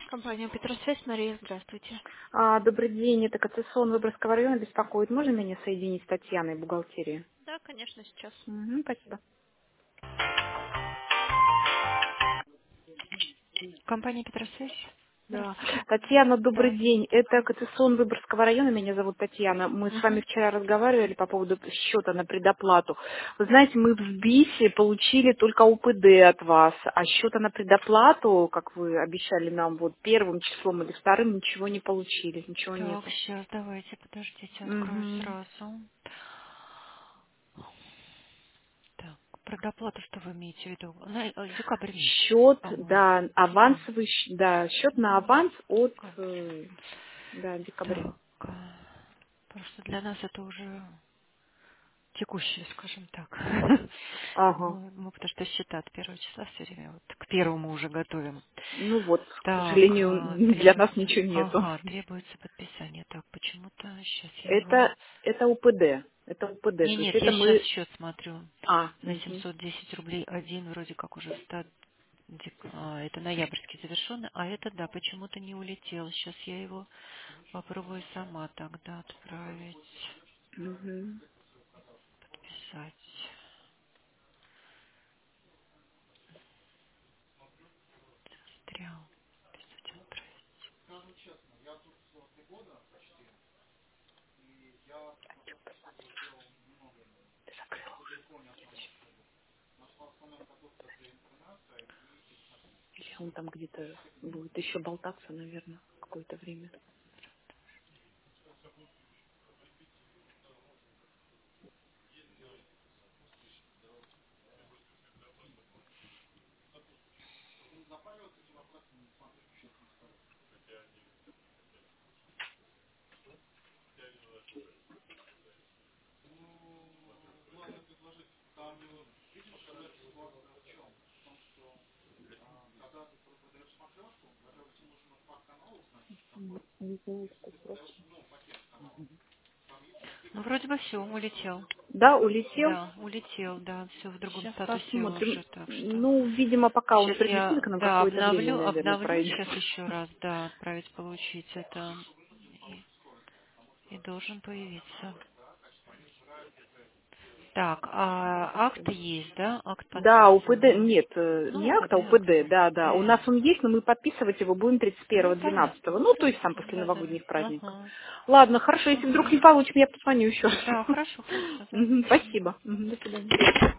Компания Петросвязь, Мария, здравствуйте. Добрый день, это КЦСОН Выборгского района беспокоит. Можно меня соединить с Татьяной, бухгалтерии? Да, конечно, сейчас. Мгм, спасибо. Компания Петросвязь. Да. Здравствуйте. Татьяна, добрый Да. день. Это КЦСОН Выборгского района, меня зовут Татьяна. Мы с вами Мгм. вчера разговаривали по поводу счета на предоплату. Вы знаете, мы в СБИСе получили только УПД от вас, а счета на предоплату, как вы обещали нам, вот первым числом или вторым, ничего не получили, ничего Так, нету. сейчас давайте, подождите, открою Мгм. сразу. Так, предоплату, что вы имеете в виду? Декабрь месяц, Счет, по-моему. да, авансовый, да, счет на аванс от, Декабрь. да, декабря. Так, просто для нас это уже текущее, скажем так. Ага. Мы потому что счета от первого числа все время вот к первому уже готовим. Ну вот, к Так, сожалению, для нас требуется. ничего нету. Ага, требуется подписание. Так, почему-то сейчас я его. Это УПД. Это УПД. То есть Нет, это я сейчас мы... счет смотрю. На Мгм. 710 рублей один вроде как уже это ноябрьский завершенный, а это да, почему-то не улетел. Сейчас я его попробую сама тогда отправить, Мгм. подписать. Стрял. Писать, отправить. Или он там где-то будет еще болтаться, наверное, какое-то время. Не знаю, что срочно. Ну, вроде бы все, улетел. Да, улетел. Да, улетел, да, все в другом Сейчас статусе посмотрим. уже, так что. Ну, видимо, пока он Сейчас прилетит, я, к нам да, какое-то время, наверное, обновлю пройдет. сейчас еще раз, да, отправить, получить это, и, и должен появиться. Так, а акт есть, да? Акт Да, УПД, подписанный. нет, Ну, не УПД, акт, а акт, УПД, да, да. У нас УПД. он есть, но мы подписывать его будем Ну, 31-12. понятно. Ну, то есть там после Да-да. новогодних праздников. Ага. Ладно, хорошо, если вдруг Ага. не получим, я позвоню еще раз. Да, хорошо, хорошо, Мгм, звоните. спасибо. Мгм, до свидания.